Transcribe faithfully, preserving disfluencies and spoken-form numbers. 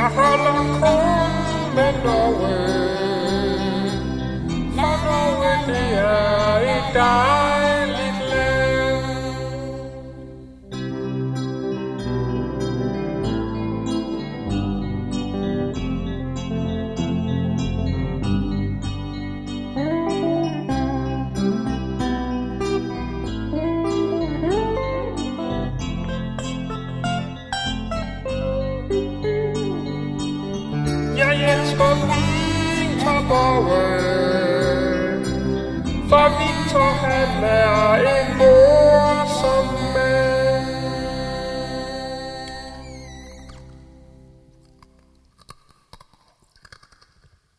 Jeg holder kun med Norge, for Norge det er et dejligt land. Jeg elsker Victor Borge, for Victor han er